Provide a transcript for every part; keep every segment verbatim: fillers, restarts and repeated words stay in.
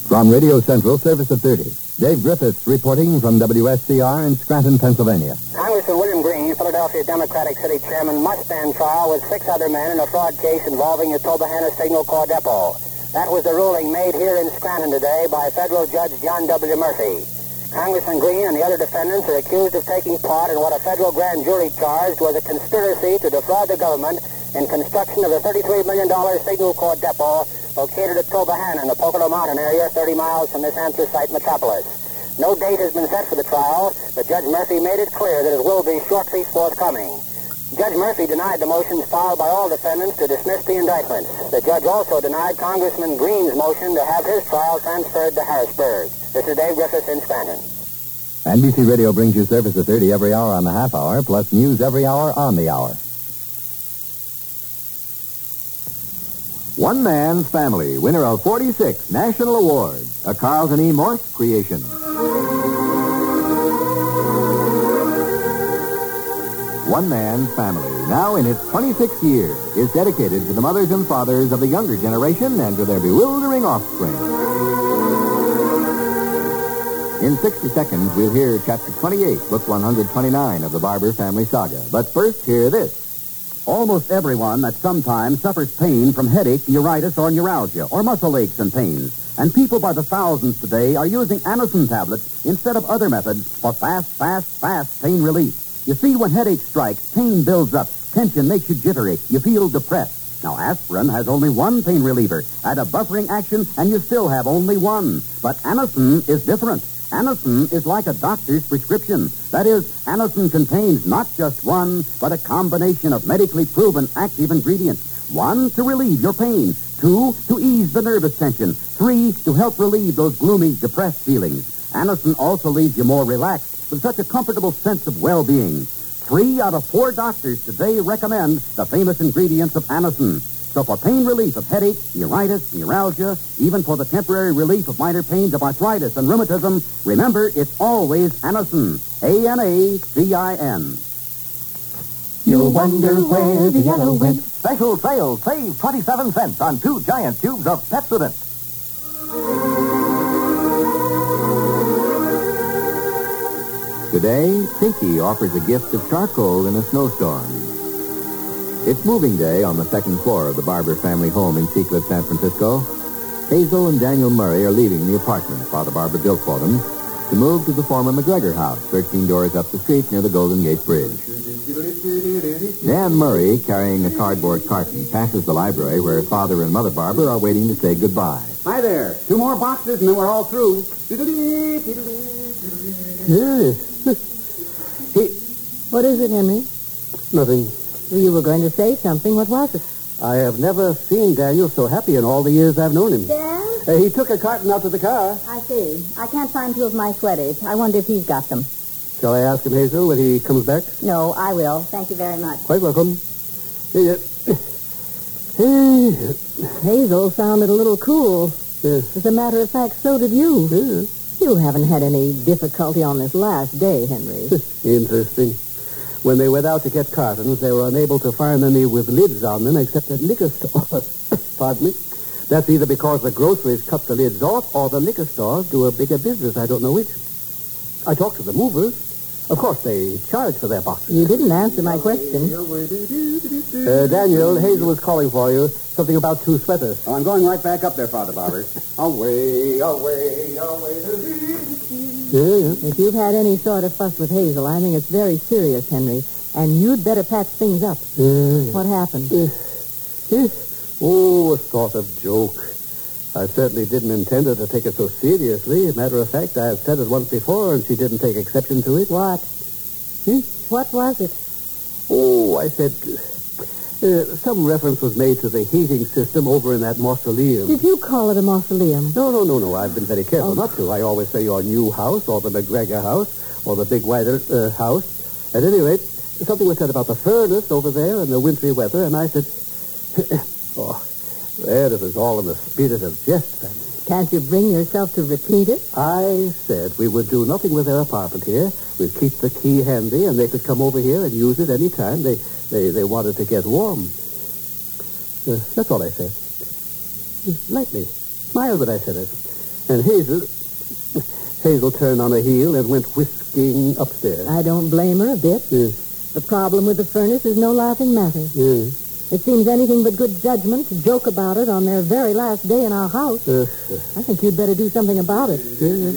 From Radio Central, Service of thirty. Dave Griffiths reporting from W S C R in Scranton, Pennsylvania. Congressman William Green, Philadelphia Democratic City Chairman, must stand trial with six other men in a fraud case involving the Tobyhanna Signal Corps Depot. That was the ruling made here in Scranton today by federal judge John W. Murphy. Congressman Green and the other defendants are accused of taking part in what a federal grand jury charged was a conspiracy to defraud the government in construction of the thirty-three million dollars Signal Corps Depot located at Tobyhanna in the Pocono Mountain area, thirty miles from this anthracite metropolis. No date has been set for the trial, but Judge Murphy made it clear that it will be shortly forthcoming. Judge Murphy denied the motions filed by all defendants to dismiss the indictments. The judge also denied Congressman Green's motion to have his trial transferred to Harrisburg. This is Dave Griffiths in Scranton. N B C Radio brings you Service of thirty every hour on the half hour, plus news every hour on the hour. One Man's Family, winner of forty-six national awards, a Carlton E. Morse creation. One Man's Family, now in its twenty-sixth year, is dedicated to the mothers and fathers of the younger generation and to their bewildering offspring. In sixty seconds, we'll hear Chapter twenty-eight, Book one hundred twenty-nine of the Barber Family Saga. But first, hear this. Almost everyone at some time suffers pain from headache, neuritis, or neuralgia, or muscle aches and pains. And people by the thousands today are using Anacin tablets instead of other methods for fast, fast, fast pain relief. You see, when headache strikes, pain builds up, tension makes you jittery, you feel depressed. Now, aspirin has only one pain reliever. Add a buffering action, and you still have only one. But Anacin is different. Anacin is like a doctor's prescription. That is, Anacin contains not just one, but a combination of medically proven active ingredients. One, to relieve your pain. Two, to ease the nervous tension. Three, to help relieve those gloomy, depressed feelings. Anacin also leaves you more relaxed with such a comfortable sense of well-being. Three out of four doctors today recommend the famous ingredients of Anacin. So for pain relief of headache, neuritis, neuralgia, even for the temporary relief of minor pains of arthritis and rheumatism, remember, it's always Anacin. A N A C I N. You'll wonder where the yellow went. Special sale. Save twenty-seven cents on two giant tubes of Pepsodent. Today, Pinky offers a gift of charcoal in a snowstorm. It's moving day on the second floor of the Barber family home in Seacliff, San Francisco. Hazel and Daniel Murray are leaving the apartment Father Barber built for them to move to the former McGregor house, thirteen doors up the street near the Golden Gate Bridge. Dan Murray, carrying a cardboard carton, passes the library where Father and Mother Barber are waiting to say goodbye. Hi there. Two more boxes and then we're all through. Hey, what is it, Henry? Nothing. You were going to say something. What was it? I have never seen Daniel so happy in all the years I've known him. Dan? Uh, he took a carton out to the car. I see. I can't find two of my sweaters. I wonder if he's got them. Shall I ask him, Hazel, when he comes back? No, I will. Thank you very much. Quite welcome. Hey, Hazel sounded a little cool. Yes. As a matter of fact, so did you. Yes. You haven't had any difficulty on this last day, Henry. Interesting. When they went out to get cartons, they were unable to find any with lids on them except at liquor stores. Pardon me. That's either because the groceries cut the lids off or the liquor stores do a bigger business. I don't know which. I talked to the movers. Of course, they charge for their boxes. You didn't answer my question. Uh, Daniel, Hazel was calling for you. Something about two sweaters. Oh, I'm going right back up there, Father Barber. Away, away, away. Yeah, yeah. If you've had any sort of fuss with Hazel, I think it's very serious, Henry. And you'd better patch things up. Yeah, yeah. What happened? Uh, eh, oh, a sort of joke. I certainly didn't intend her to take it so seriously. Matter of fact, I've said it once before, and she didn't take exception to it. What? Hmm? What was it? Oh, I said... Uh, some reference was made to the heating system over in that mausoleum. Did you call it a mausoleum? No, no, no, no. I've been very careful Oh. not to. I always say your new house or the McGregor house or the Big White uh, house. At any rate, something was said about the furnace over there in the wintry weather, and I said... oh, there it was all in the spirit of jest, then. Can't you bring yourself to repeat it? I said we would do nothing with their apartment here. We'd keep the key handy, and they could come over here and use it any time they, they, they wanted to get warm. Uh, that's all I said. Lightly. Smiled when I said it. And Hazel... Hazel turned on a heel and went whisking upstairs. I don't blame her a bit. Yes. The problem with the furnace is no laughing matter. Yes. It seems anything but good judgment to joke about it on their very last day in our house. Uh, I think you'd better do something about it.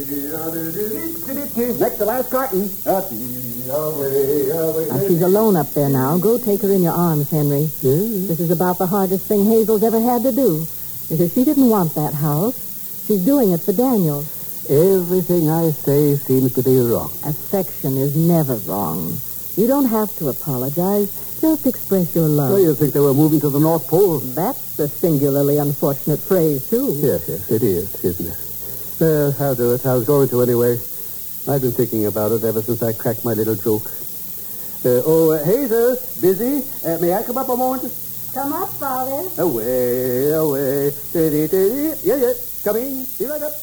Next to last carton. Now, she's alone up there now. Go take her in your arms, Henry. yes. This is about the hardest thing Hazel's ever had to do. Because she didn't want that house. She's doing it for Daniel. Everything I say seems to be wrong. Affection is never wrong. You don't have to apologize. Just express your love. Oh, you think they were moving to the North Pole? That's a singularly unfortunate phrase, too. Yes, yes, it is, isn't it? Well, I'll do it. I was going to anyway. I've been thinking about it ever since I cracked my little joke. Uh, oh, uh, Hazel, busy? Uh, may I come up a moment? Come up, Father. Away, away. Diddy, diddy. Yeah, yeah. Coming. Be right up.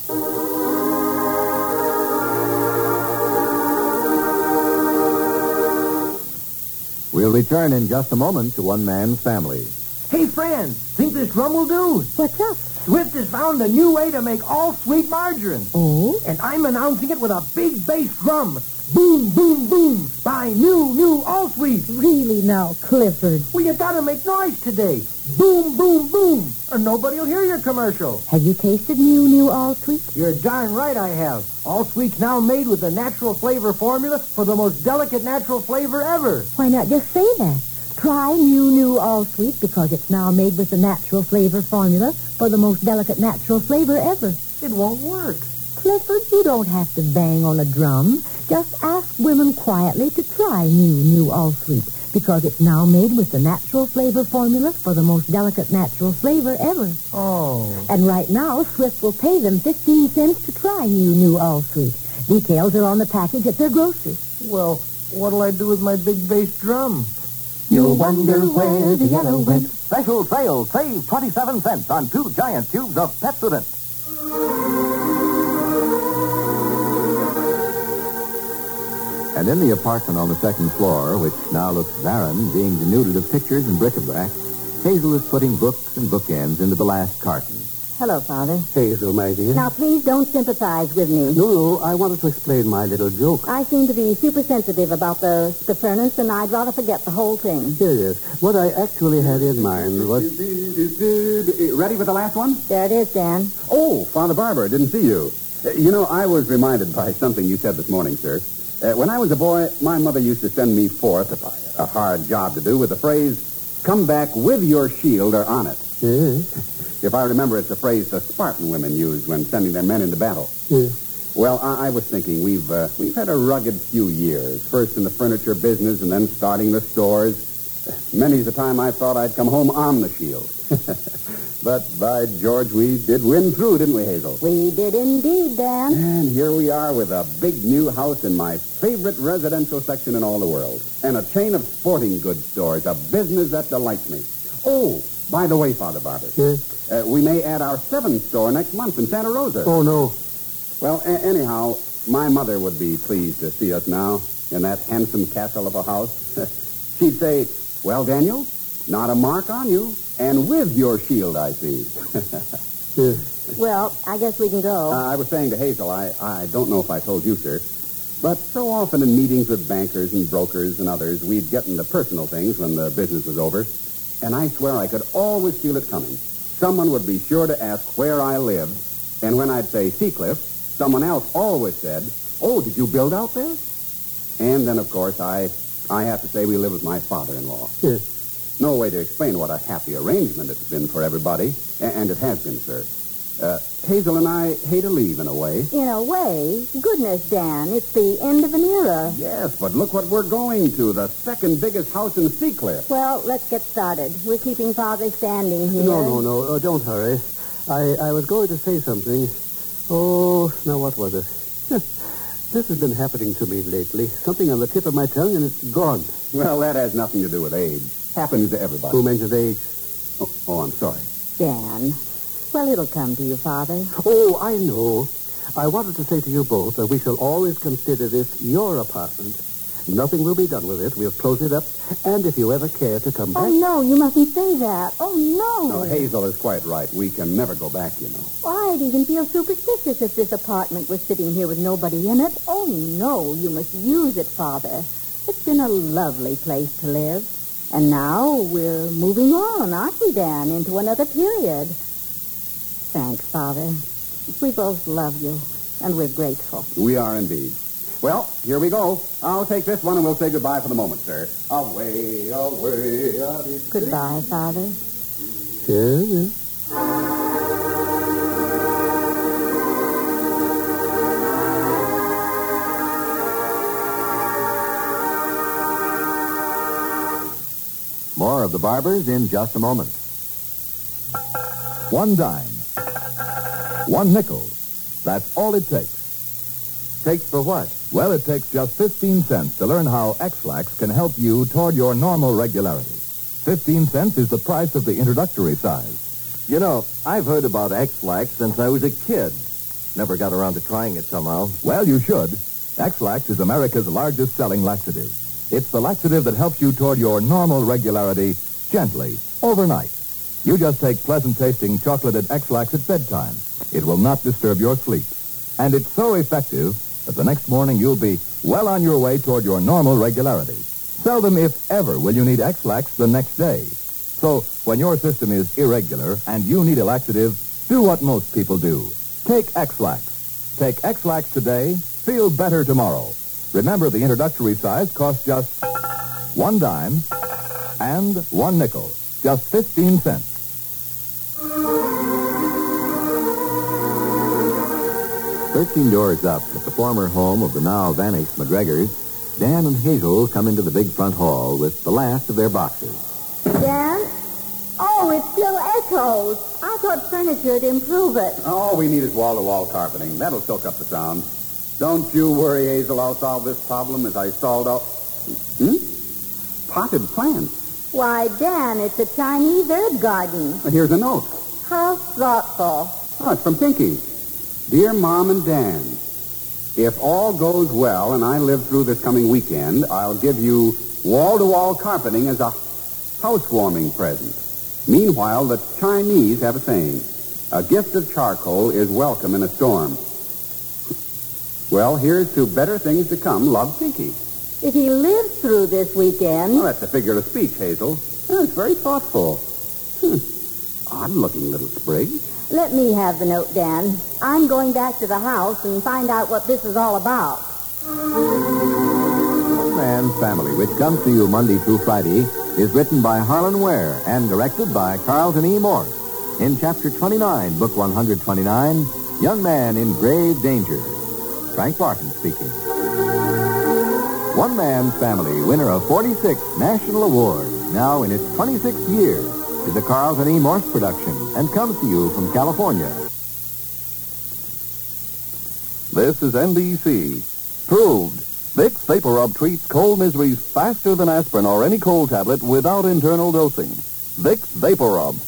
We'll return in just a moment to One Man's Family. Hey, Fran, think this rum will do? What's up? Swift has found a new way to make all-sweet margarine. Oh? And I'm announcing it with a big bass drum. Boom, boom, boom. Buy new, new all-sweet. Really now, Clifford. Well, you gotta make noise today. Boom, boom, boom. Or nobody will hear your commercial. Have you tasted new, new All Sweet? You're darn right I have. All Sweet's now made with the natural flavor formula for the most delicate natural flavor ever. Why not just say that? Try new, new All Sweet because it's now made with the natural flavor formula for the most delicate natural flavor ever. It won't work. Clifford, you don't have to bang on a drum. Just ask women quietly to try new, new All Sweet because it's now made with the natural flavor formula for the most delicate natural flavor ever. Oh. And right now, Swift will pay them fifteen cents to try new, new All Sweet. Details are on the package at their grocery. Well, what'll I do with my big bass drum? You'll wonder where the yellow went. Special sale. Save twenty-seven cents on two giant tubes of Pepsodent. And in the apartment on the second floor, which now looks barren, being denuded of pictures and bric-a-brac, Hazel is putting books and bookends into the last carton. Hello, Father. Hazel, my dear. Now, please don't sympathize with me. No, no, I wanted to explain my little joke. I seem to be super sensitive about the, the furnace, and I'd rather forget the whole thing. Yes, yes. What I actually had in mind was... Ready for the last one? There it is, Dan. Oh, Father Barber, didn't see you. Uh, you know, I was reminded by something you said this morning, sir. Uh, when I was a boy, my mother used to send me forth, if I had a hard job to do, with the phrase, come back with your shield or on it. Yes. If I remember, it's a phrase the Spartan women used when sending their men into battle. Yes. Well, I, I was thinking, we've uh, we've had a rugged few years, first in the furniture business and then starting the stores. Many's the time I thought I'd come home on the shield. But, by George, we did win through, didn't we, Hazel? We did indeed, Dan. And here we are with a big new house in my favorite residential section in all the world. And a chain of sporting goods stores, a business that delights me. Oh, by the way, Father Barber. Yes. Uh, we may add our seventh store next month in Santa Rosa. Oh, no. Well, a- anyhow, my mother would be pleased to see us now in that handsome castle of a house. She'd say, well, Daniel, not a mark on you. And with your shield, I see. Yes. Well, I guess we can go. Uh, I was saying to Hazel, I, I don't know if I told you, sir, but so often in meetings with bankers and brokers and others, we'd get into personal things when the business was over, and I swear I could always feel it coming. Someone would be sure to ask where I lived, and when I'd say Seacliff, someone else always said, oh, did you build out there? And then, of course, I, I have to say we live with my father-in-law. Yes. No way to explain what a happy arrangement it's been for everybody, a- and it has been, sir. Uh, Hazel and I hate to leave in a way. In a way, goodness, Dan, it's the end of an era. Yes, but look what we're going to, the second biggest house in Seacliff. Well, let's get started. We're keeping Father standing here. No, no, no. Uh, don't hurry. I, I was going to say something. Oh, now what was it? This has been happening to me lately. Something on the tip of my tongue, and it's gone. Well, that has nothing to do with age. Happens to everybody. Who mentioned age? Oh, oh, I'm sorry. Dan, well, it'll come to you, Father. Oh, I know. I wanted to say to you both that we shall always consider this your apartment. Nothing will be done with it. We'll close it up, and if you ever care to come back... Oh, no, you mustn't say that. Oh, no. No, Hazel is quite right. We can never go back, you know. I'd even feel superstitious if this apartment was sitting here with nobody in it. Oh, no, you must use it, Father. It's been a lovely place to live. And now we're moving on, aren't we, Dan, into another period. Thanks, Father. We both love you, and we're grateful. We are indeed. Well, here we go. I'll take this one, and we'll say goodbye for the moment, sir. Away, away. away. Goodbye, Father. Sure, yeah. More of the Barbers in just a moment. One dime. One nickel. That's all it takes. Takes for what? Well, it takes just fifteen cents to learn how X-Lax can help you toward your normal regularity. fifteen cents is the price of the introductory size. You know, I've heard about X-Lax since I was a kid. Never got around to trying it somehow. Well, you should. X-Lax is America's largest selling laxative. It's the laxative that helps you toward your normal regularity gently, overnight. You just take pleasant-tasting chocolated X-Lax at bedtime. It will not disturb your sleep. And it's so effective that the next morning you'll be well on your way toward your normal regularity. Seldom, if ever, will you need X-Lax the next day. So, when your system is irregular and you need a laxative, do what most people do. Take X-Lax. Take X-Lax today, feel better tomorrow. Remember, the introductory size costs just one dime and one nickel. Just fifteen cents. Thirteen doors up at the former home of the now vanished McGregors, Dan and Hazel come into the big front hall with the last of their boxes. Dan? Oh, it still echoes. I thought furniture'd improve it. All we need is wall-to-wall carpeting. That'll soak up the sound. Don't you worry, Hazel. I'll solve this problem as I stalled out. Hmm? Potted plants. Why, Dan, it's a Chinese herb garden. Here's a note. How thoughtful. Oh, it's from Pinky. Dear Mom and Dan, if all goes well and I live through this coming weekend, I'll give you wall-to-wall carpeting as a housewarming present. Meanwhile, the Chinese have a saying, a gift of charcoal is welcome in a storm. Well, here's to better things to come. Love, Pinky. If he lives through this weekend... Well, that's a figure of speech, Hazel. Oh, it's very thoughtful. Hmm. Odd-looking little sprig. Let me have the note, Dan. I'm going back to the house and find out what this is all about. One Man's Family, which comes to you Monday through Friday, is written by Harlan Ware and directed by Carlton E. Morse. In Chapter twenty-nine, Book one hundred twenty-nine, Young Man in Grave Danger. Frank Barton speaking. One Man's Family, winner of forty-six national awards, now in its twenty-sixth year, is a Carlton E. Morse production and comes to you from California. This is N B C. Proved. Vicks Vapor Rub treats cold miseries faster than aspirin or any cold tablet without internal dosing. Vicks Vapor Rub.